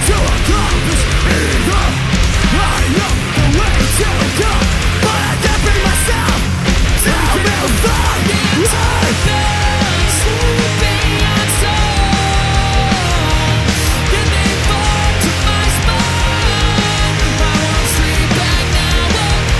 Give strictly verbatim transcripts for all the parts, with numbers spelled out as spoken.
to accomplish either. I know the way to go, but I can't bring myself to move on. Sleeping on soul, and they fall to my spine. I won't sleep back now.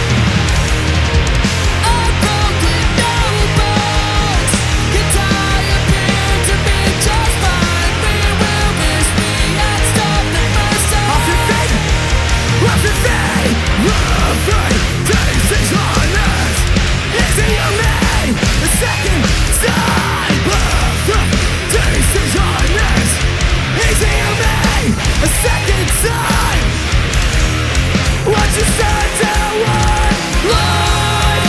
A broken notebooks, guitar appear to be just fine. We will miss me and stop the first time. Off your feet, off your feet, off your feet. Tasting honest, easy on me. A second time, off your tasting honest, easy on me. A second time. What you said to one life.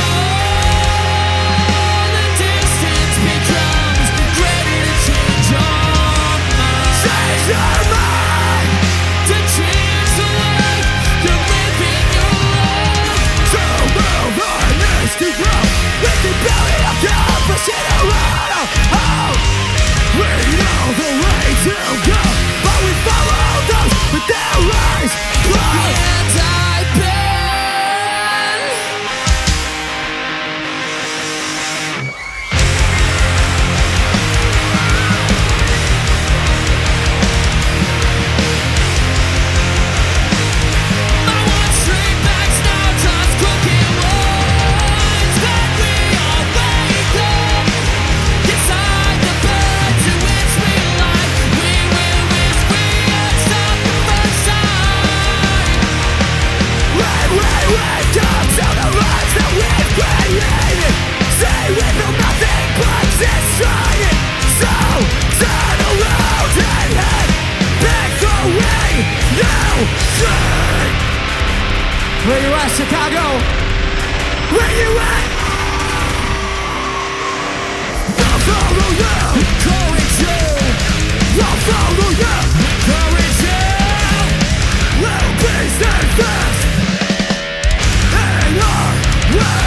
All the distance becomes greater to change your mind. Change your mind. To change the way you're living your life. To move on is to grow. With the beauty of accomplishing a lot. Oh, we know the way to go, but we follow those with their eyes closed. And I've been My one straight back's now just cooking wines that we all wake up inside the bed to which we lie. We will wish we had stopped the first time. When we wake up to the lives that we've created, say we feel nothing but destroying. So turn around and head back the way you should. Where you at, Chicago? Where you at? I'll follow you, encourage you. I'll follow you, encourage you. We'll be steadfast in our way.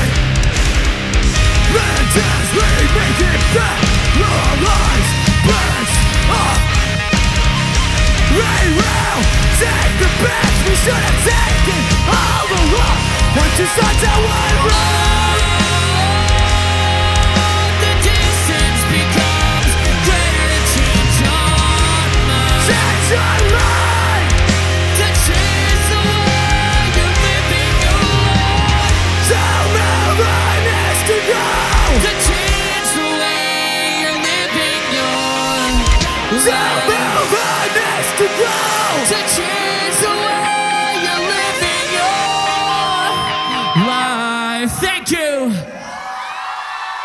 And as we make it back, our lives burns up. We will take the path we should have taken all along. Once you start to one wrong. The distance becomes greater to change your mind. Change your mind. To change the way you're living your life. So move on is to go. To change the way you're living your So life. move on is to go. To change the way you're living your life. Thank you.